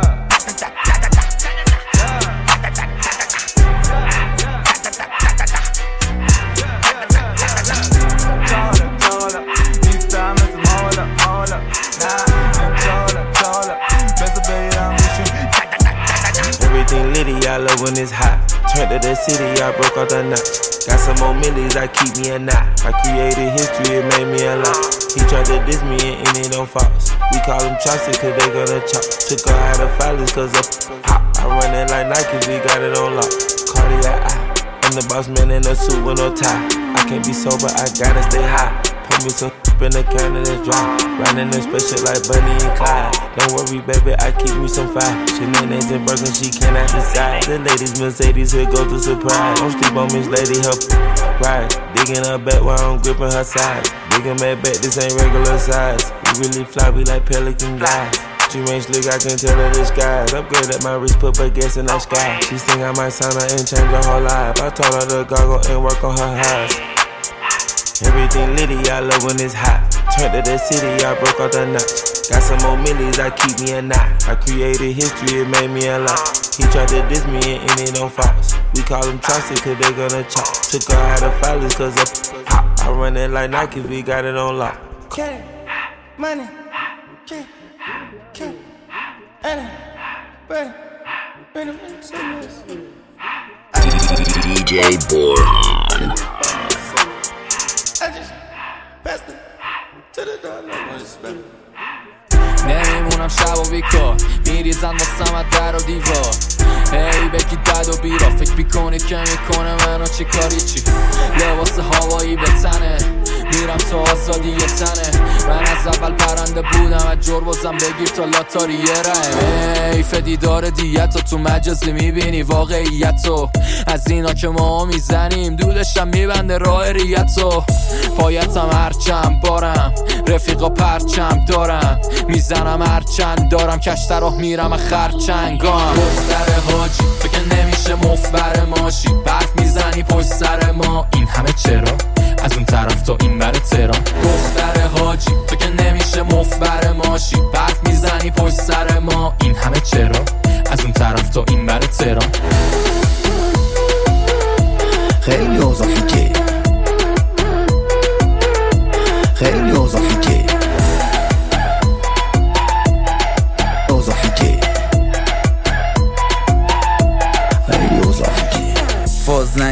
Everything litty, I love when it's hot. Turned to the city, I broke out the notch. Got some more millies, I keep me a knot. I created history, it made me a lot. He tried to diss me and it don't false. We call him Chaucer cause they gonna chop. Took her out of filers cause of hop. I run it like Nike, we got it on lock. Cardiac eye, I'm the boss man in a suit with no tie. I can't be sober, I gotta stay high. Pour me some in the can and it's dry. Riding in special like Bunny and Clyde. Don't worry, baby, I keep me some fire. Shenanigans and Birkin, she cannot decide. The ladies Mercedes, here go to surprise. Don't sleep on Miss Lady, help ride. Digging her back while I'm gripping her side. Digging my back, this ain't regular size. We really fly, we like Pelican guys. She ain't slick, I can tell her the skies. Upgraded my wrist, put her gas in the sky. She think I might sign her and change her whole life. I told her to goggle and work on her eyes. Everything litty, I love when it's hot. Turned to the city, I broke out the notch. Got some more millies, I keep me a knot. I created history, it made me a lot. He tried to diss me and it don't false. We call him Chaucer cause they gonna chop. Took her out of filers cause of pop. I run it like Nike, we got it on lock. Get money, get, get, and ready, ready, ready, D J Borhan. I just passed it to the door, no respect. نمیمونم شب و بیکار، میریزن واسم در و دیوار. هی بگی دد و بیرا، فکر بیکنی که میکنه منو چی کاری چی. لباس هوایی به تنه، میرم تو آزادی یه تنه. من از اول پرنده بودم، از جربازم بگیر تا لاتاری یه راه. حیف دیدار دیتو تو مجازی میبینی واقعیتو. از اینا که ما میزنیم دودشم میبنده راه ریتو. پایتم هرچم بارم، رفیقا پرچم دارم. میزنم هرچند دارم، کشتر راه میرم خرچنگام. دختر حاجی فکر نمیشه مفبر ماشی. برف میزنی پشت سر ما، این همه چرا؟ از اون طرف تا این بر تهران. دختر حاجی فکر نمیشه مفبر ماشی. برف میزنی پشت سر ما، این همه چرا؟ از اون طرف تا این بر تهران. خیلی اوضاع حکه، خیلی اوضاع حکه.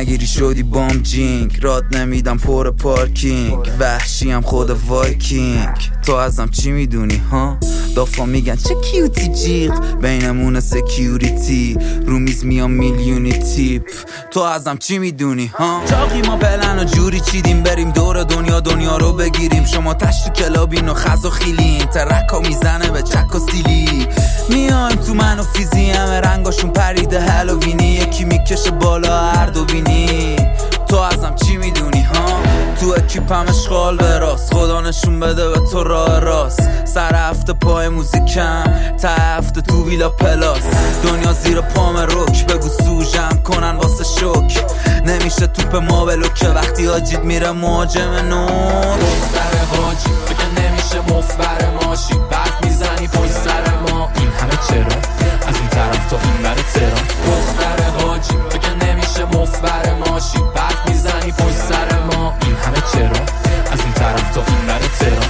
نگیری شدی بام جینگ، راد نمیدم پر پارکینگ، وحشیم خود وایکینگ. تو ازم چی میدونی ها؟ دافا میگن چه کیوتی جیغ، بینمون سکیوریتی، رو میز میام میلیونی تیپ. تو ازم چی میدونی ها؟ جاقی ما پلن و جوری چیدیم بریم دور دنیا دنیا رو بگیریم. شما تش تو کلابین و خز و خیلین، ترکا میزنه به چک و سیلی. میایم تو من و فیزی همه رنگاشون پریده هالووینی، یکی میکشه بالا هر دو بینی. تو ازم چی میدونی ها؟ تو اکیپم اشغال به راست، خدا نشون بده به تو راه راست. سر هفته پای موزیکم، تا هفته تو ویلا پلاس. دنیا زیر پام روک، بگو سوژم کنن واسه شوک. نمیشه توپ ما بلوکه وقتی آجید میره مهاجم نور. دختر حاجی بگه نمیشه مفبر ماشی، بعد میزنی پشت سر ما. این همه چرا؟ از این طرف تا این بره ترا. دختر حاجی بگه نمیشه مفبر ماشی، بعد میزنی پشت سر ما. این همه چرا؟ از این طرف تا این بره ترا.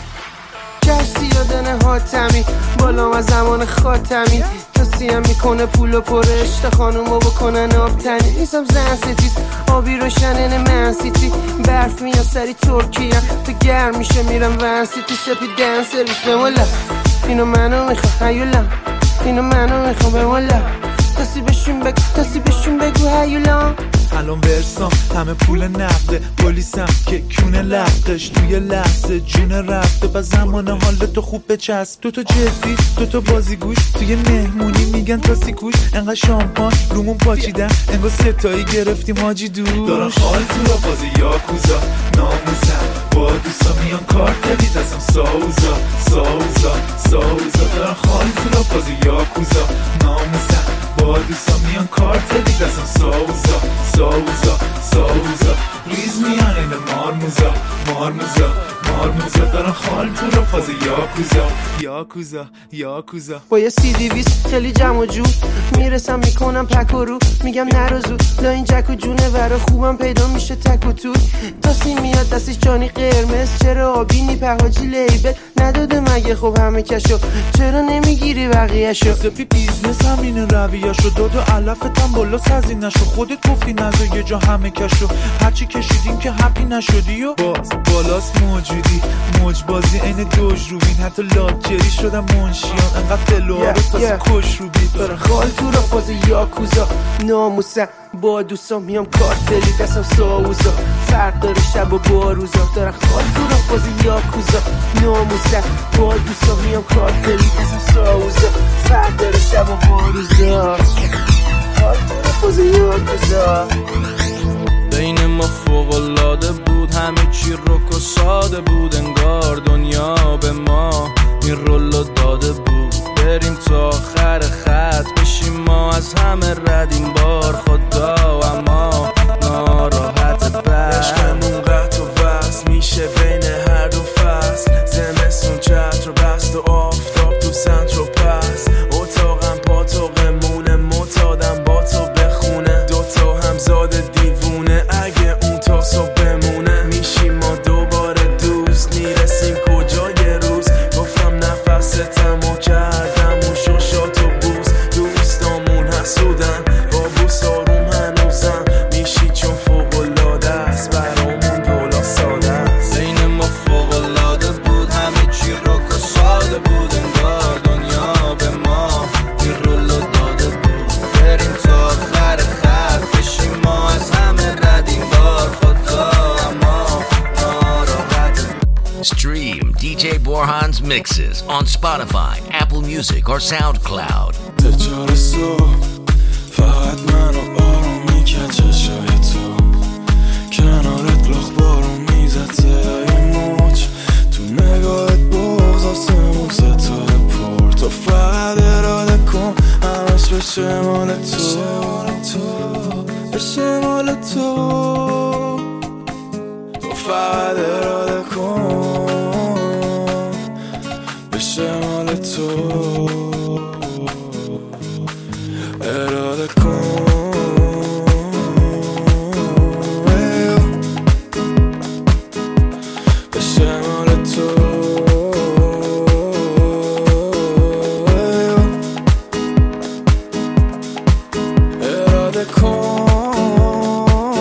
کشتی یادنه حاتمی، بالام از زمان خاتمی. کسی هم میکنه پول و پرشت خانومو بکنن آبتنی. نیستم زن ستیز آبی روشنن من سیتی، برف میاد سری ترکیه تو گرم میشه میرم ون سیتی. سپیدن سرویس بمولا، اینو منو میخوام هیولا، اینو منو میخوام بمولا. کسی بشون بگو کسی بشون بگو هیولا. الان ورسام همه پول نقده، پلیسم که کونه لقش توی لحظه جون رفته. با زمان حالتو خوب بچسب، دوتا جدی دوتا بازیگوش توی مهمونی میگن تا سیکوش. انقدر شامپان رومون پاچیدن انگار ستایی گرفتیم حاجی دوش. دارن خال تو را بازی یاکوزا، ناموسم با دوستا میان کارتلی دستم ساوزا ساوزا ساوزا. دارن خال تو را بازی یاکوزا، ناموسم با دوستا میان کارتلی دستم ساوزا ساوزا ساوزا. ریز میان این مارموزا مارموزا مارموزا. دارن خال تو را فاز یاکوزا یاکوزا یاکوزا. با یه سی دی بیست خیلی جمع و جو میرسم میکنم پک و رو، میگم نرو زود لا این جک و جونه ورا خوبم پیدا میشه تک و توی. تاسی میاد دستش جانی قرمز، چرا آبی نی پهاجی لیبل نداده مگه؟ خب همه کشو چرا نمیگیری بقیه شو؟ سپی بیزنس همینه رویاشو، داد و علفتم بالا سزی نشو. خودت گفتی نزا یه جا همه کشو، هرچی کشیدیم که حقی نشدی و باز بالاست موجودی. موج بازی این دوج روبین، حتی لاجری شدم منشیان انقدر فلوها رو تازه کش رو بید. داره خال تو را فاز یاکوزا، ناموسم با دوستان میام کارتلی دستم ساوزا. فرق داره شب و باروزا، داره خال تو را فاز یاکوزا، ناموسم با دوستان میام کارتلی دستم ساوزا. فرق داره شب و باروزا، خال تو را فاز یاکوزا. بین ما فوق‌العاده بود، همه چی رک و ساده بود. انگار دنیا به ما این رولو داده بود. بریم تا آخر خط بشیم ما از همه رد این بار خدا. اما ناراحت بر عشقمون قطع و وصل میشه بین هر دو فصل. زمستون چتر بست و آفتاب تو سنتر و پس. اتاقم پاتوقمونه معتادم با تو بخونه. دوتا همزاد دیوونه اگه اون تا صبح بمونه. میشیم ما دوباره دوست، میرسیم کجای روز. گفتم نفستم و کردم اون شوشات و بوس. دوستامون حسودن با بوس آروم هنوزم. میشی چون فوق‌العاده است برامون دولا ساده است. بین ما فوق‌العاده بود، همه چی رک و ساده بود. انگار دنیا به ما این رولو داده بود. بریم تا آخر خط بشیم ما از همه رد این بار خدا. اما ناراحت. Stream دی جی Borhan's mixes on Spotify, Apple Music or SoundCloud. تجار صبح فقط منو آروم میکرد چشای تو. کنارت لخ بارون میزد صدای موج. تو نگاهت بغض آسمون ستاره پر. تو فقط اراده کن همش بشه مال تو، بشه مال تو. تو فقط اراده کن بشه مال تو، اراده کن بشه مال تو، اراده کن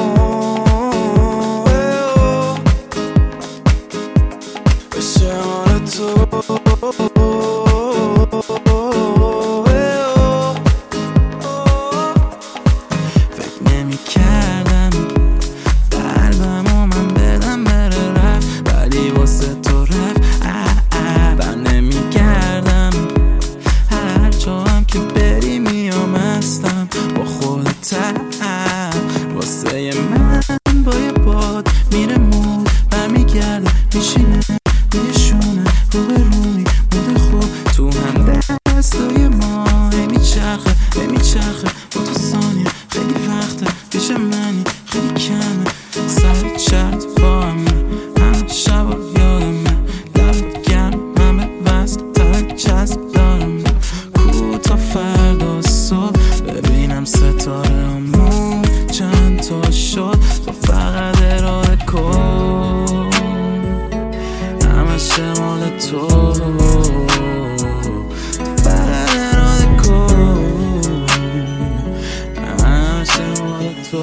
تو.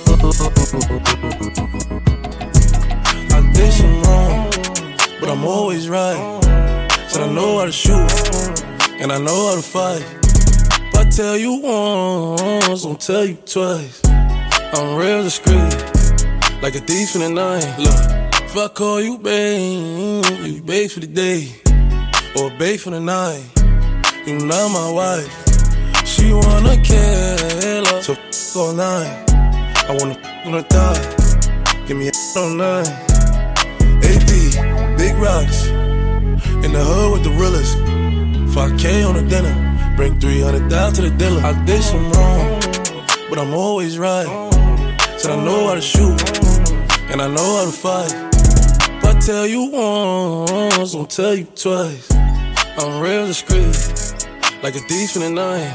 I did some wrong, but I'm always right. Said I know how to shoot, and I know how to fight. If I tell you once, I'll tell you twice. I'm real discreet, like a thief in the night. Look, if I call you babe, you babe for the day, or babe for the night. You not my wife. She wanna kill her, so f*** all night. I wanna f*** on the thigh, give me a all night. A P, big rocks, in the hood with the realest. five K on the dinner, bring three hundred thousand to the dealer. I did some wrong, but I'm always right. Said I know how to shoot, and I know how to fight. If I tell you once, I'll tell you twice. I'm real discreet, like a thief in the night.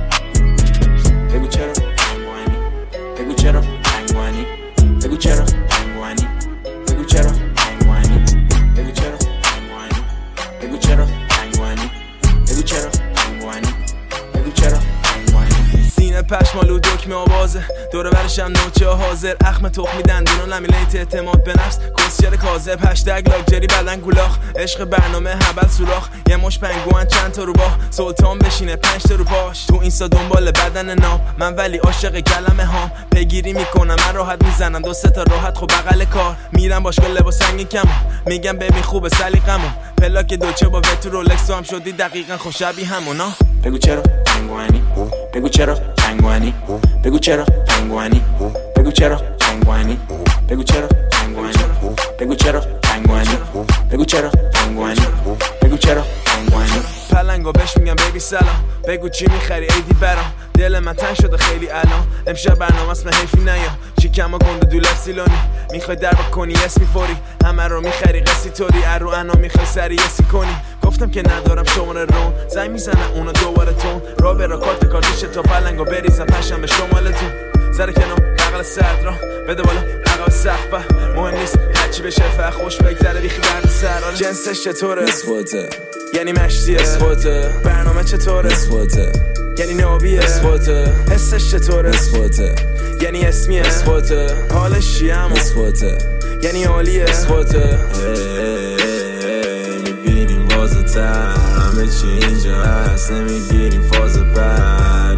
Pegu chero, panguani. Pegu chero, panguani. Pegu chero, panguani. Pegu chero, panguani. Pegu chero, panguani. Pegu chero, panguani. Pegu chero, panguani. Pegu chero, panguani. سینه پشمالو دکمه آوازه دور برشم نوچه حاضر اخم تخمی دندون و لمیلیت اعتماد به نفس کسچر کاذب هشتگ لاکچری بدن گولاخ عشق برنامه هبل سوراخ یه مش پنگوان چند تا رو باه سلطان بشینه پنج تا رو باش تو اینستا دنبال بدن نام من ولی عاشق کلمه هام پیگیری میکنم من راحت میزنم دو سه تا راحت خب بغل کار میرم باشگاه لباس سنگین کمو میگم ببین خوبه سلیقمو پلاک دوچه با وتو رولکس هم شدی دقیقاً خوش شبیه همونا بگو چرا پنگوانی بگو چرا پنگوانی بگو چرا پنگوانی بگو چرا پنگوانی بگو چرا پنگوانی بگو چرا پنگوانی بگو چرا پنگوانی بگو چرا پنگوانی پلنگو بهش میگم بیبی سلام بگو چی میخری ایدی برام دل من تنگ شده خیلی الان امشب برنامه اسم حیفی نیا چیکم و گنده دولت سیلانی میخوای در بکنی اسم میفوری همه رو میخری قصی طوری ارو انا میخوای سری اسی کنی گفتم که ندارم شماره رون زنگ میزنه اونا دوباره تون را برا کارت کارتیش تا پلنگو بریزم پشم به شمالتون سر کنو بغل صد را بده بالا عقب سقفه مهم نیست هرچی بشه فقط خوش بگذره بیخی برد سراره جنسش چطوره اسخوته یعنی مشتیه اسخوته برنامه چطوره اسخوته یعنی نابیه اسخوته حسش چطوره اسخوته یعنی اسمیه اسخوته حالش چیه همون اسخوته یعنی عالیه اسخوته میبینیم بازه تر همه چی اینجا هست نمیگیریم فاز بعد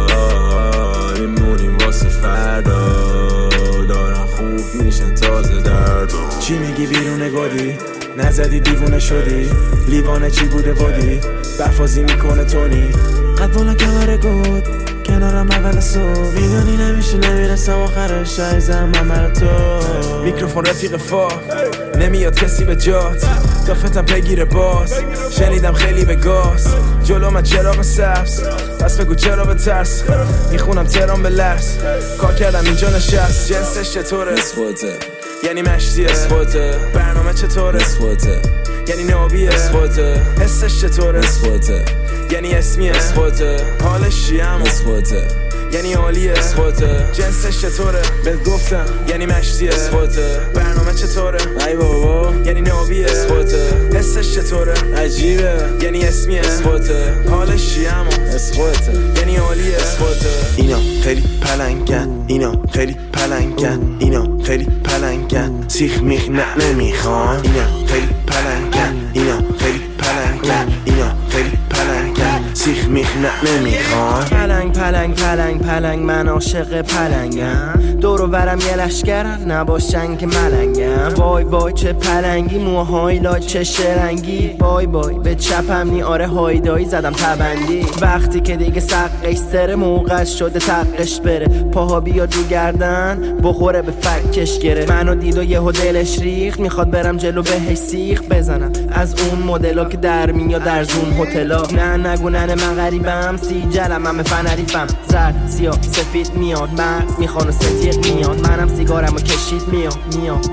میمونیم واسه فردا دارن خوب میشن تازه درد چی میگی بیرون گادی نزدی دیوونه شدی لیوانه چی بوده بادی برفازی میکنه تونی قدوانا کمره گود کنارم اول صبح میدونی نمیشه نمیرسم آخرش عیزم من تو میکروفون رفیق فا نمیاد کسی به جات دافتم بگیره باز شنیدم خیلی به گاز جلو من چراغ سبز پس بگو چرا به ترس میخونم ترام به لرز کار کردم اینجا نشست جنسش چطوره اسخوته یعنی مشتیه اسخوته برنامه چطوره اسخوته یعنی نابیه اسخوته حسش چطوره اسخوته یعنی اسمیه اسخوته حالش چیه همون اسخوته یعنی عالیه اسخوته جنسش چطوره بهت گفتم یعنی مشتیه اسخوته برنامه چطوره ای بابا یعنی نابیه اسخوته حسش چطوره عجیبه یعنی اسمیه اسخوته حالش چیه همون اسخوته یعنی عالیه اسخوته اینا خیلی پلنگن اینا خیلی پلنگن اینا خیلی پلنگن سیخ میخ نه نمیخوان اینا خیلی پلنگن اینا خیلی پلنگن اینا خیلی پلنگن سیخ میخ نه نمیخوان پلنگ پلنگ پلنگ پلنگ من عاشق پلنگم دور و برم یه لشکرم نباشن که ملنگم وای وای چه پلنگی موهای لا چه شرنگی وای وای به چپم نی آره هایدایی زدم تبندی وقتی که دیگه سقش سره موقعش شده تقش بره پاها بیاد رو گردن بخوره به فکش گره منو دید و یهو دلش ریخت میخواد برم جلو بهش سیخ بزنم از اون مدلا که در میاد در زون هتلا نه نگو نه من غریبم سی جلم همه فنریفم زرد سیاه سفید میاد مرد میخوانو ستیق میاد منم سیگارمو کشید میاد میاد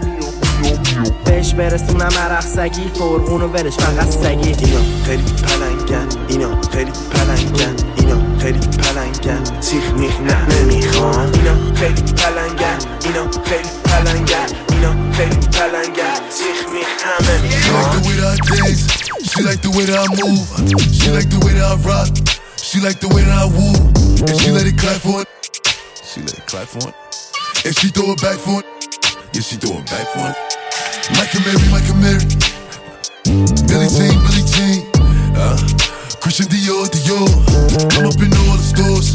بهش برسونم عرق سگی فرغونو برش فقط سگی اینا خیلی پلنگن اینا خیلی پلنگن اینا خیلی پلنگن سیخ میخ نه نمیخوان اینا خیلی پلنگن اینا خیلی پلنگن اینا خیلی پلنگن سیخ میخ همه میخوان She like the way that I move. She like the way that I rock. She like the way that I woo. And she let it clap for it. She let it clap for it. And she throw it back for it. Yeah, she throw it back for it. Micah Mary, Micah Mary. Billie Jean, Billie Jean. Uh, Christian Dior, Dior. I'm up in all the stores.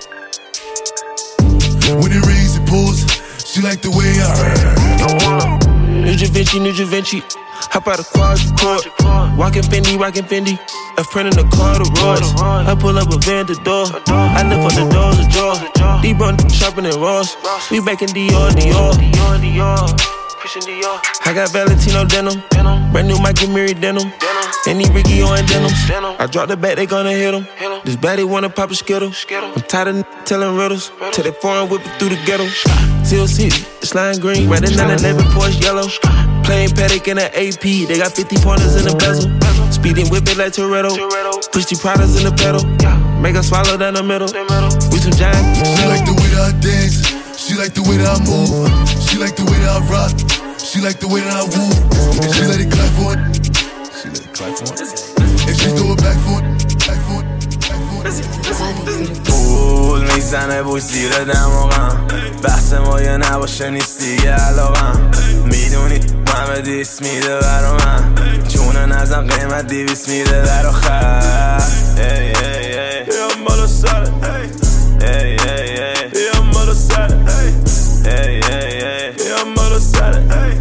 When it rains, it pours. She like the way I heard. New Da Vinci, New Da Vinci. Hop out of quad, quad. Walking Fendi, rocking Fendi. A friend in the car, the Royce. I pull up a van, the door. I lift up the doors, the jaw. Deep run, shopping in Ross. We back in Dior, Dior. Dior, Dior. Christian Dior. I got Valentino denim. Brand new Michael Mary denim. Any Ricky on denims. I drop the bat, they gonna hit him. This baddie wanna pop a skittle. I'm tired of n- telling riddles. Till they foreign whip it through the ghetto. Seal City, it's lime green. Red and nine eleven Porsche yellow. Playing Patek in the A P. They got fifty pointers in the bezel. Speeding whip it like Toretto. Push the products in the pedal. Make her swallow down the middle. We some giants. She like the way that I dance. She like the way that I move. She like the way that I rock. She like the way that I woo. And she let it clap for it. She let it clap for it. And she throw it back for it. Back for it. Back for it. پول میزنه بوش زیر دماغم بحث ما یه نباشه نیست دیگه علاقم میدونی همه دیس میده برا من چونه نزن قیمت دیویس میده در آخر بیام بالا سر بیام بالا سر بیام بالا سر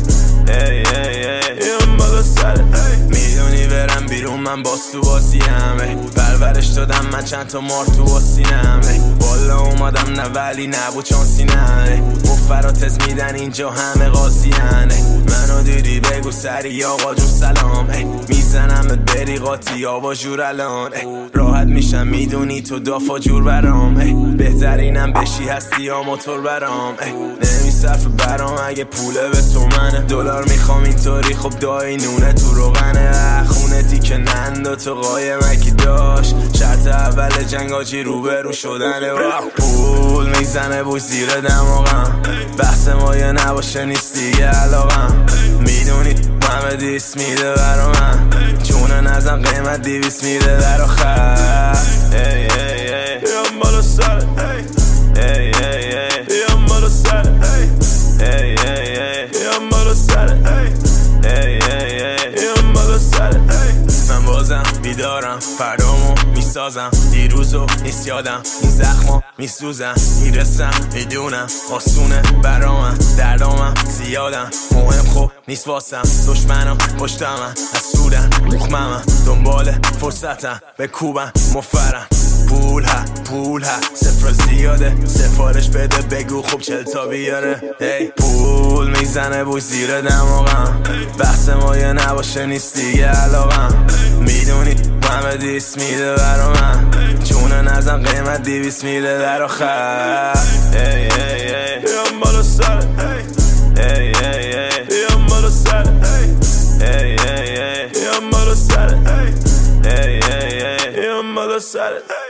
بیام بالا سر میدونی برم بیرون من باز تو بازی همه پرورش دادم من چند تا مار تو واسینمه بالا اومدم نه ولی نبود چانسی نه مفراتز میدن اینجا همه قاضیانه منو دیدی بگو سری آقا جون سلام میزنمت بری قاطی آبا جور الان راحت میشم میدونی تو دافا جور برام بهترینم بشی هستی یا موتور برام نمیصرف برام اگه پوله به تو منه دلار میخوام اینطوری خب دایی نونه تو روغنه خونه دیگه نندا تو قایمکی داشت شرط اول جنگ آجی رو به رو شدنه پول میزنه بوش زیر دماغم بحث ما یه نباشه نیست دیگه علاقم میدونی همه دیس میده برا من چونه نزن قیمت دیویس میده در آخر بیام بالا سر بیام بالا سر بیام بالا سر بیام بالا سر من بازم بیدارم فردامو میسازم دیروزو نیست یادم این زخما میسوزم میرسم میدونم آسونه برامم دردامم زیادم مهم خوب نیست واسم دشمنم پشتمم حسودن مخممم دنبال فرصتم به کوبم مفرم پول ها پول ها صفر زیاده سفارش بده بگو خوب چل تا بیاره hey. پول میزنه بوش زیر دماغم بحث ما یه نباشه نیست دیگه علاقم میدونی همه دیس میده برا من چونه نزن قیمت دیویس میده در آخر بیام بالا سر بیام بالا سر بیام بالا سر بیام بالا سر